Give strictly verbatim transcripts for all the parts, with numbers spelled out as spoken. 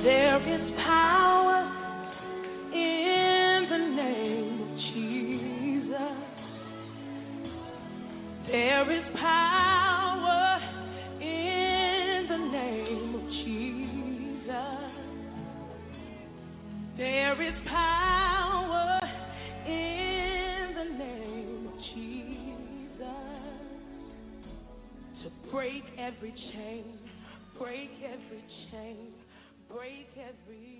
There is power in the name of Jesus. There is power in the name of Jesus. There is power in the name of Jesus to break every chain, break every chain, break every chain.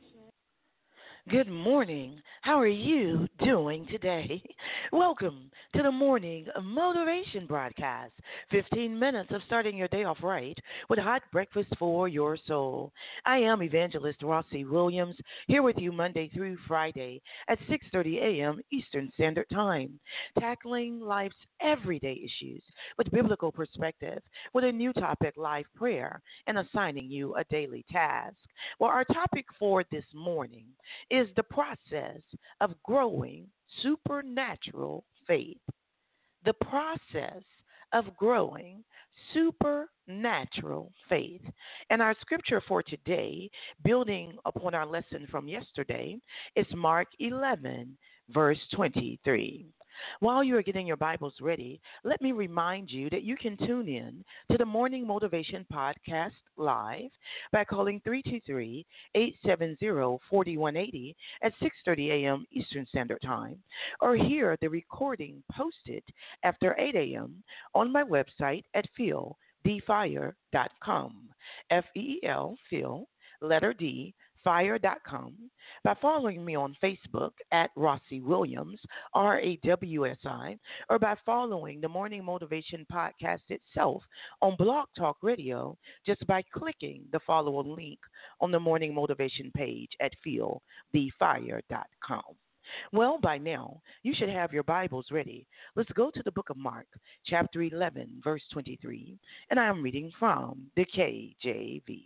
Good morning. How are you doing today? Welcome to the morning motivation broadcast. fifteen minutes of starting your day off right with hot breakfast for your soul. I am Evangelist Rossi Williams, here with you Monday through Friday at six thirty a.m. Eastern Standard Time, tackling life's everyday issues with biblical perspective, with a new topic, live prayer, and assigning you a daily task. Well, our topic for this morning is the process of growing supernatural faith. The process of growing supernatural faith. And our scripture for today, building upon our lesson from yesterday, is Mark eleven, verse twenty-three. While you are getting your Bibles ready, let me remind you that you can tune in to the Morning Motivation Podcast live by calling three two three, eight seven zero, four one eight zero at six thirty a.m. Eastern Standard Time, or hear the recording posted after eight a.m. on my website at feel d fire dot com, F E E L, Phil, letter D, fire dot com, by following me on Facebook at Rossi Williams, R A W S I, or by following the Morning Motivation Podcast itself on Blog Talk Radio just by clicking the follow link on the Morning Motivation page at feel the fire dot com. Well, by now, you should have your Bibles ready. Let's go to the book of Mark, chapter eleven, verse twenty-three, and I am reading from the K J V.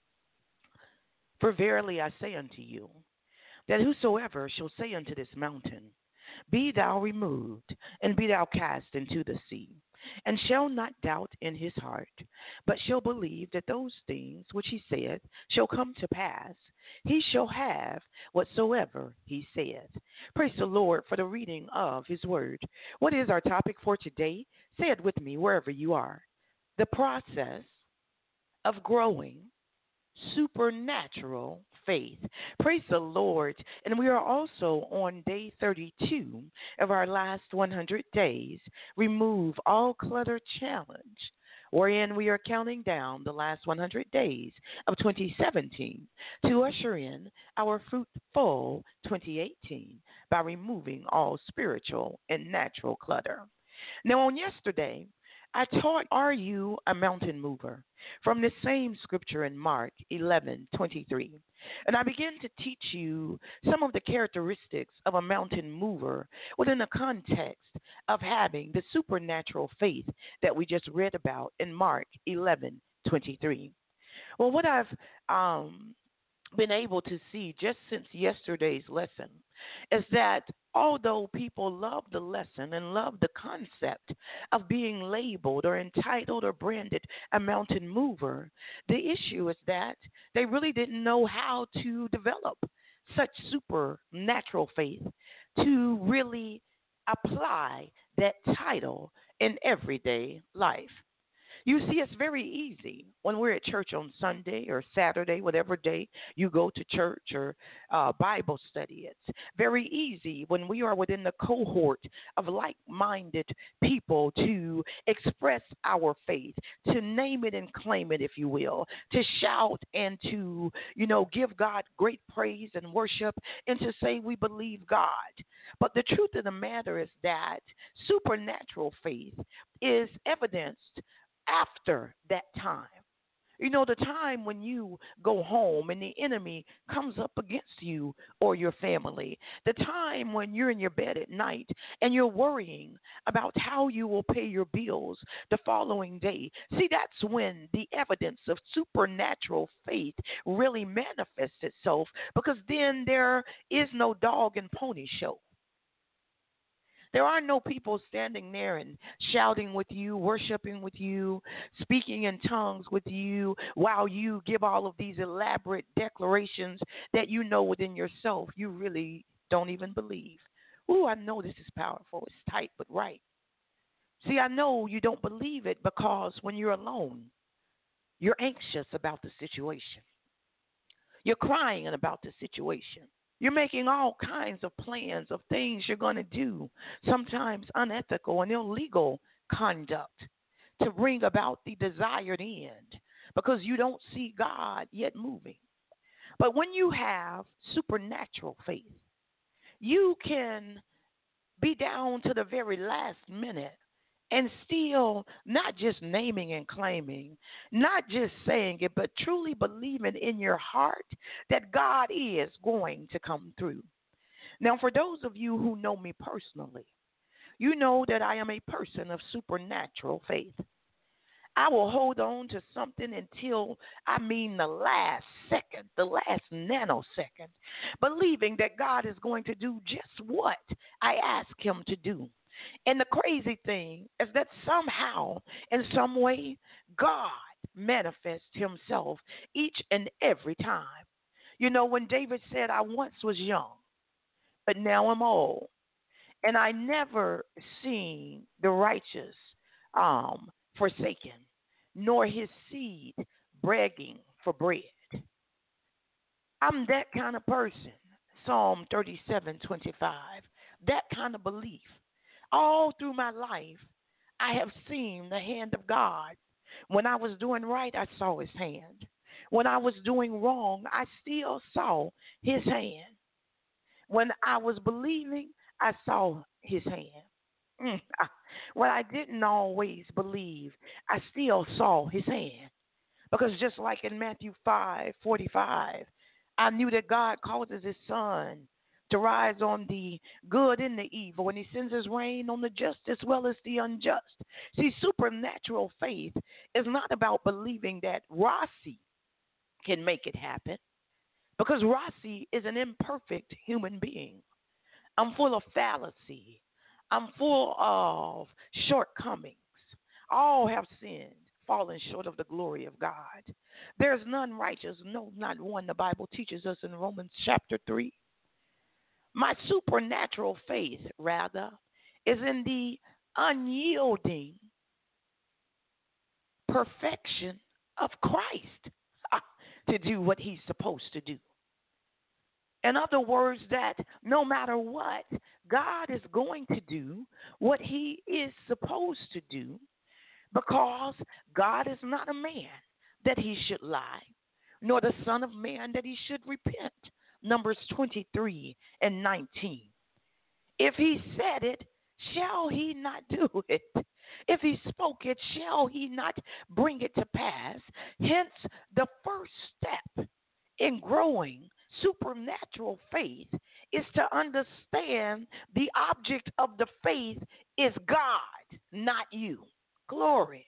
For verily I say unto you, that whosoever shall say unto this mountain, Be thou removed, and be thou cast into the sea, and shall not doubt in his heart, but shall believe that those things which he saith shall come to pass, he shall have whatsoever he saith. Praise the Lord for the reading of his word. What is our topic for today? Say it with me wherever you are. The process of growing supernatural faith. Praise the Lord. And we are also on day thirty-two of our last one hundred days, Remove All Clutter Challenge, wherein we are counting down the last one hundred days of twenty seventeen to usher in our fruitful twenty eighteen by removing all spiritual and natural clutter. Now, on yesterday, I taught, Are you a mountain mover? From the same scripture in Mark eleven twenty-three. And I began to teach you some of the characteristics of a mountain mover within the context of having the supernatural faith that we just read about in Mark eleven twenty-three. Well, what I've um, been able to see just since yesterday's lesson is that although people love the lesson and love the concept of being labeled or entitled or branded a mountain mover, the issue is that they really didn't know how to develop such supernatural faith to really apply that title in everyday life. You see, it's very easy when we're at church on Sunday or Saturday, whatever day you go to church or uh, Bible study. It's very easy when we are within the cohort of like-minded people to express our faith, to name it and claim it, if you will, to shout and to, you know, give God great praise and worship and to say we believe God. But the truth of the matter is that supernatural faith is evidenced after that time. You know, the time when you go home and the enemy comes up against you or your family. The time when you're in your bed at night and you're worrying about how you will pay your bills the following day. See, that's when the evidence of supernatural faith really manifests itself, because then there is no dog and pony show. There are no people standing there and shouting with you, worshiping with you, speaking in tongues with you, while you give all of these elaborate declarations that you know within yourself you really don't even believe. Ooh, I know this is powerful. It's tight but right. See, I know you don't believe it because when you're alone, you're anxious about the situation. You're crying about the situation. You're making all kinds of plans of things you're going to do, sometimes unethical and illegal conduct to bring about the desired end because you don't see God yet moving. But when you have supernatural faith, you can be down to the very last minute and still not just naming and claiming, not just saying it, but truly believing in your heart that God is going to come through. Now, for those of you who know me personally, you know that I am a person of supernatural faith. I will hold on to something until, I mean, the last second, the last nanosecond, believing that God is going to do just what I ask him to do. And the crazy thing is that somehow, in some way, God manifests himself each and every time. You know, when David said, I once was young, but now I'm old, and I never seen the righteous um, forsaken, nor his seed begging for bread. I'm that kind of person, Psalm thirty-seven twenty-five, that kind of belief. All through my life, I have seen the hand of God. When I was doing right, I saw his hand. When I was doing wrong, I still saw his hand. When I was believing, I saw his hand. Mm. When I didn't always believe, I still saw his hand. Because just like in Matthew five forty-five, I knew that God causes his son to rise on the good and the evil, and he sends his rain on the just as well as the unjust. See, supernatural faith is not about believing that Rossi can make it happen, because Rossi is an imperfect human being. I'm full of fallacy. I'm full of shortcomings. All have sinned, fallen short of the glory of God. There's none righteous, no, not one. The Bible teaches us in Romans chapter three. My supernatural faith, rather, is in the unyielding perfection of Christ to do what he's supposed to do. In other words, that no matter what, God is going to do what he is supposed to do, because God is not a man that he should lie, nor the son of man that he should repent. Numbers twenty-three and nineteen. If he said it, shall he not do it? If he spoke it, shall he not bring it to pass? Hence, the first step in growing supernatural faith is to understand the object of the faith is God, not you. Glory.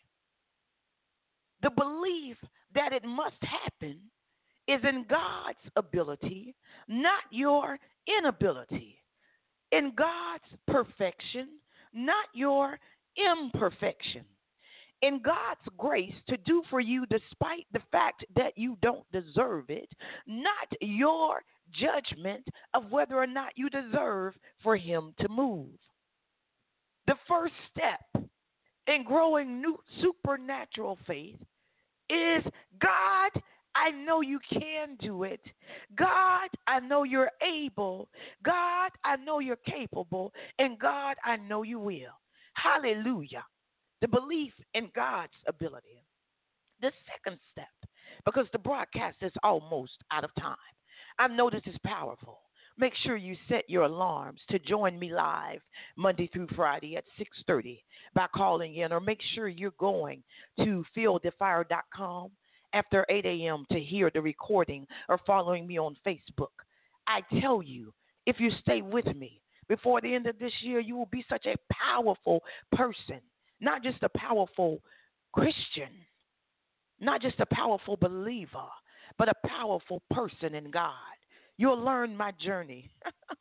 The belief that it must happen is in God's ability, not your inability. In God's perfection, not your imperfection. In God's grace to do for you despite the fact that you don't deserve it, not your judgment of whether or not you deserve for him to move. The first step in growing new supernatural faith is, God, I know you can do it. God, I know you're able. God, I know you're capable. And God, I know you will. Hallelujah. The belief in God's ability. The second step, because the broadcast is almost out of time, I know this is powerful. Make sure you set your alarms to join me live Monday through Friday at six thirty by calling in, or make sure you're going to feel the fire dot com after eight a.m. to hear the recording, or following me on Facebook. I tell you, if you stay with me, before the end of this year, you will be such a powerful person, not just a powerful Christian, not just a powerful believer, but a powerful person in God. You'll learn my journey.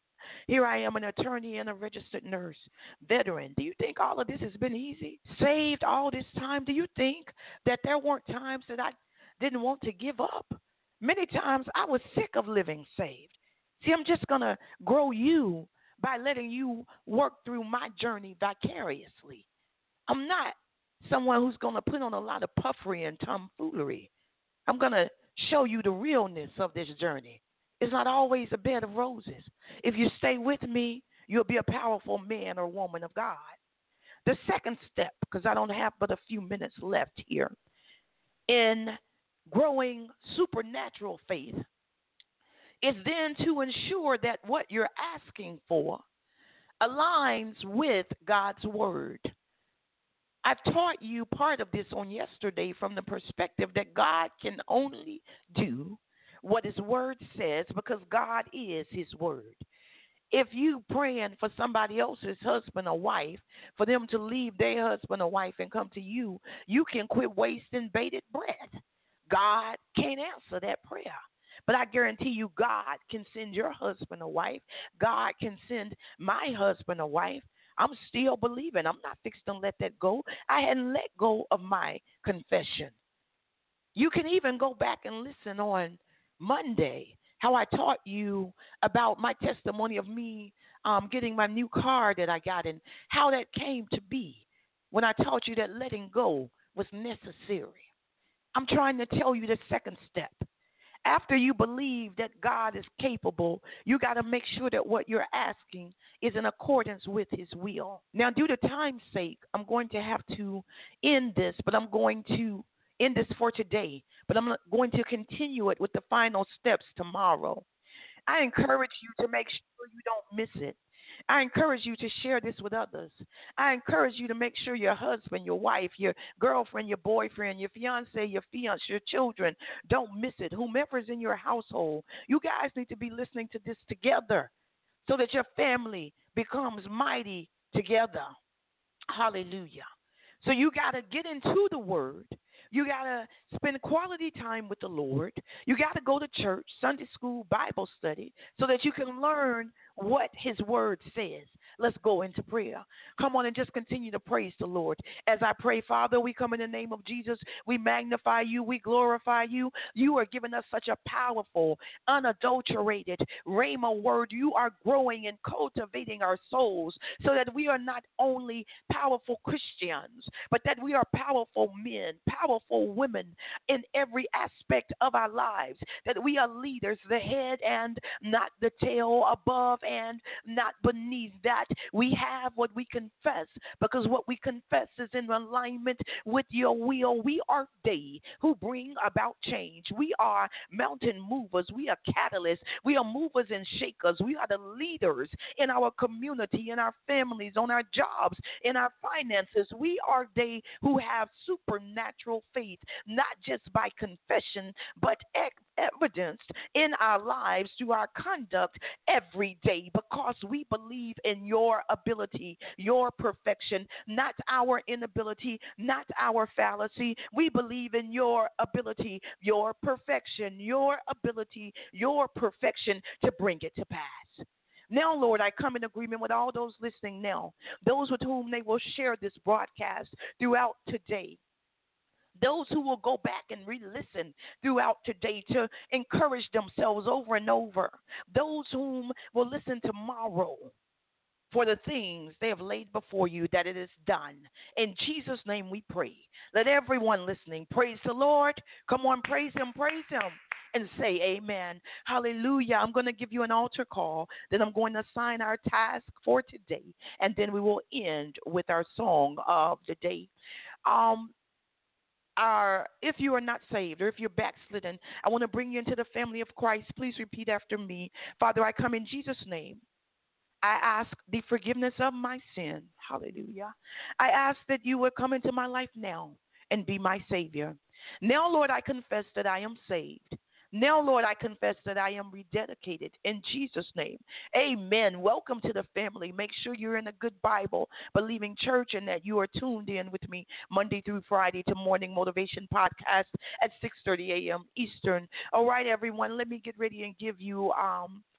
Here I am, an attorney and a registered nurse, veteran. Do you think all of this has been easy? Saved all this time? Do you think that there weren't times that I didn't want to give up? Many times I was sick of living saved. See, I'm just going to grow you by letting you work through my journey vicariously. I'm not someone who's going to put on a lot of puffery and tomfoolery. I'm going to show you the realness of this journey. It's not always a bed of roses. If you stay with me, you'll be a powerful man or woman of God. The second step, because I don't have but a few minutes left here, in growing supernatural faith is then to ensure that what you're asking for aligns with God's word. I've taught you part of this on yesterday from the perspective that God can only do what his word says because God is his word. If you praying for somebody else's husband or wife, for them to leave their husband or wife and come to you, you can quit wasting bated breath. God can't answer that prayer. But I guarantee you God can send your husband or wife. God can send my husband or wife. I'm still believing. I'm not fixed to let that go. I hadn't let go of my confession. You can even go back and listen on Monday, how I taught you about my testimony of me um, getting my new car that I got and how that came to be when I taught you that letting go was necessary. I'm trying to tell you the second step. After you believe that God is capable, you got to make sure that what you're asking is in accordance with his will. Now, due to time's sake, I'm going to have to end this, but I'm going to end this for today, but I'm going to continue it with the final steps tomorrow. I encourage you to make sure you don't miss it. I encourage you to share this with others. I encourage you to make sure your husband, your wife, your girlfriend, your boyfriend, your fiance, your fiancé, your children don't miss it. Whomever's in your household, you guys need to be listening to this together so that your family becomes mighty together. Hallelujah. So you got to get into the word. You got to spend quality time with the Lord. You got to go to church, Sunday school, Bible study, so that you can learn what his word says. Let's go into prayer. Come on and just continue to praise the Lord. As I pray, Father, we come in the name of Jesus. We magnify you. We glorify you. You are giving us such a powerful, unadulterated rhema word. You are growing and cultivating our souls so that we are not only powerful Christians, but that we are powerful men, powerful women in every aspect of our lives, that we are leaders, the head and not the tail, above and not beneath, that we have what we confess, because what we confess is in alignment with your will. We are they who bring about change. We are mountain movers. We are catalysts. We are movers and shakers. We are the leaders in our community, in our families, on our jobs, in our finances. We are they who have supernatural faith, not just by confession, but ex- evidenced in our lives through our conduct every day, because we believe in your ability, your perfection, not our inability, not our fallacy. We believe in your ability, your perfection, your ability, your perfection to bring it to pass. Now, Lord, I come in agreement with all those listening now, those with whom they will share this broadcast throughout today, those who will go back and re-listen throughout today to encourage themselves over and over, those whom will listen tomorrow for the things they have laid before you, that it is done. In Jesus' name we pray. Let everyone listening praise the Lord. Come on, praise him, praise him, and say amen. Hallelujah. I'm going to give you an altar call. Then I'm going to assign our task for today, and then we will end with our song of the day. Um, Are, if you are not saved or if you're backslidden, I want to bring you into the family of Christ. Please repeat after me. Father, I come in Jesus' name. I ask the forgiveness of my sin. Hallelujah. I ask that you would come into my life now and be my Savior. Now, Lord, I confess that I am saved. Now, Lord, I confess that I am rededicated in Jesus' name. Amen. Welcome to the family. Make sure you're in a good Bible, believing church, and that you are tuned in with me Monday through Friday to Morning Motivation Podcast at six thirty a.m. Eastern. All right, everyone, let me get ready and give you um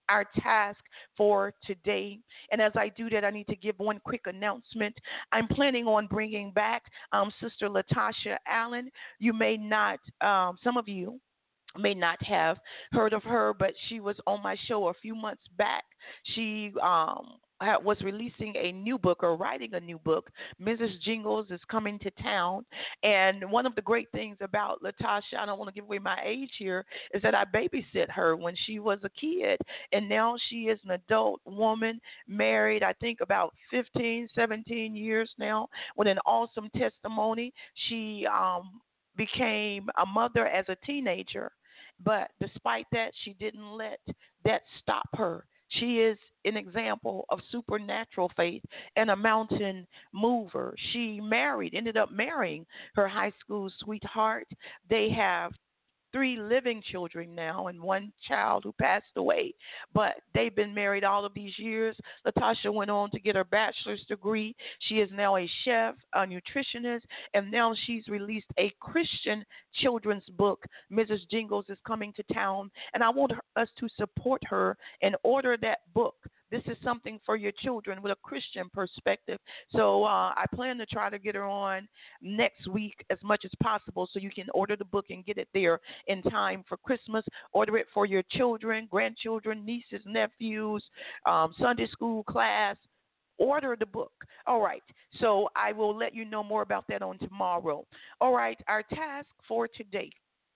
our task for today. And as I do that, I need to give one quick announcement. I'm planning on bringing back um, Sister Latasha Allen. You may not, um, some of you may not have heard of her, but she was on my show a few months back. She um, was releasing a new book or writing a new book. Missus Jingles is coming to town. And one of the great things about Latasha, I don't want to give away my age here, is that I babysit her when she was a kid. And now she is an adult woman, married, I think about fifteen, seventeen years now, with an awesome testimony. She um, became a mother as a teenager. But despite that, she didn't let that stop her. She is an example of supernatural faith and a mountain mover. She married, ended up marrying her high school sweetheart. They have three living children now and one child who passed away. But they've been married all of these years. Latasha went on to get her bachelor's degree. She is now a chef, a nutritionist, and now she's released a Christian children's book. Missus Jingles is coming to town, and I want us to support her and order that book. This is something for your children with a Christian perspective. So uh, I plan to try to get her on next week as much as possible so you can order the book and get it there in time for Christmas. Order it for your children, grandchildren, nieces, nephews, um, Sunday school class. Order the book. All right. So I will let you know more about that on tomorrow. All right. Our task for today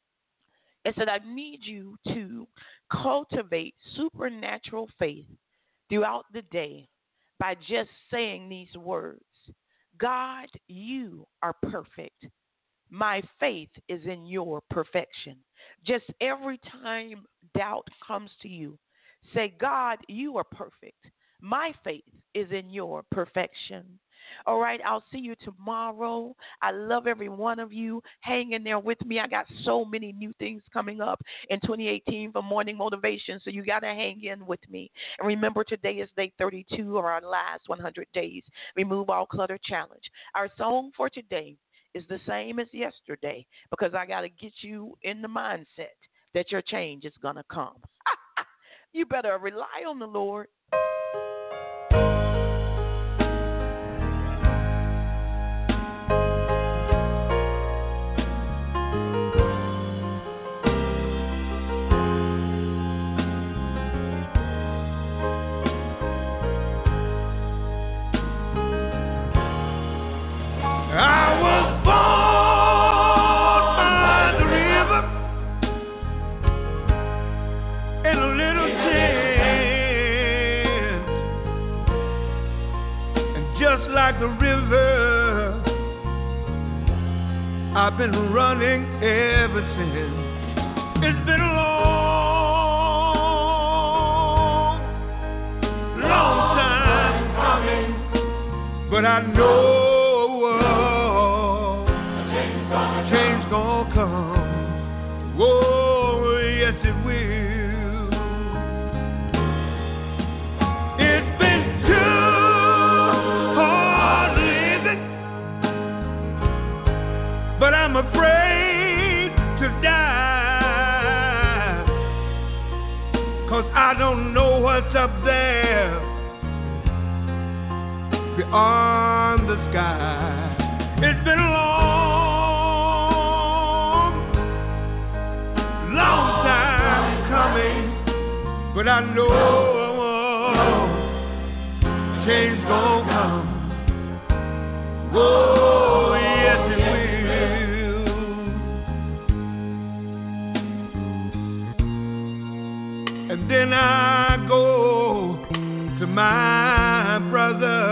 is that I need you to cultivate supernatural faith throughout the day by just saying these words. God, you are perfect. My faith is in your perfection. Just every time doubt comes to you, say, God, you are perfect. My faith is in your perfection. All right, I'll see you tomorrow. I love every one of you. Hang in there with me. I got so many new things coming up in twenty eighteen for Morning Motivation, so you got to hang in with me. And remember, today is day thirty-two of our last one hundred days. Remove All Clutter Challenge. Our song for today is the same as yesterday because I got to get you in the mindset that your change is going to come. You better rely on the Lord. Like the river, I've been running ever since. It's been a long, long time coming, but I know uh, change gonna come. Oh, yes it will. It's been too but I'm afraid to die, 'cause I don't know what's up there beyond the sky. It's been a long, long time coming, but I know change gonna come. Oh, yes it will. And then I go to my brother,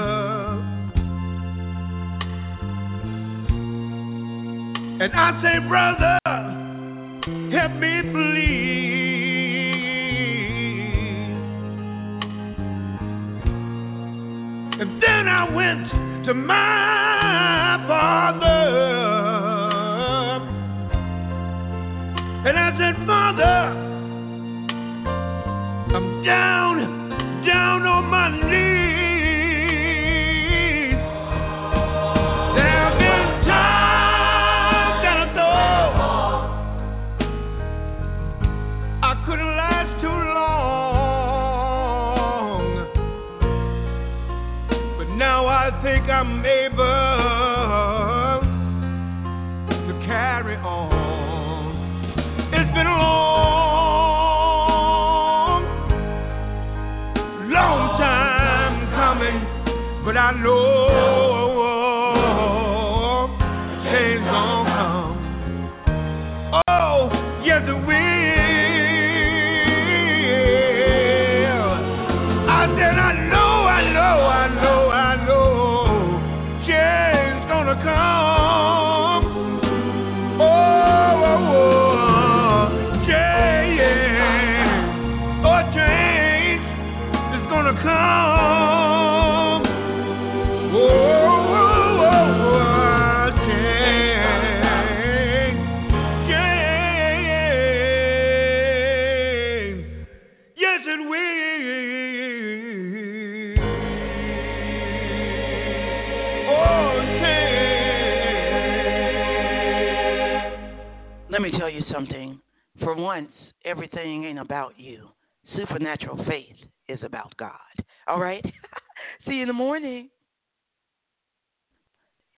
and I say, brother, help me please. And then I went to my father, and I said, Father, I'm down, down on my knees. There have been times that I thought I couldn't last too long. think I'm able to carry on. It's been a long, long time coming, but I know change gon' come. Oh, yes it will. I said I know, I know, I know, I know change gonna come. Oh, oh, oh, change, oh change is gonna come. Oh, oh, oh, oh, change, change, yes it will. Oh, change. Let me tell you something. For once, everything ain't about you. Supernatural faith is about God. All right? See you in the morning.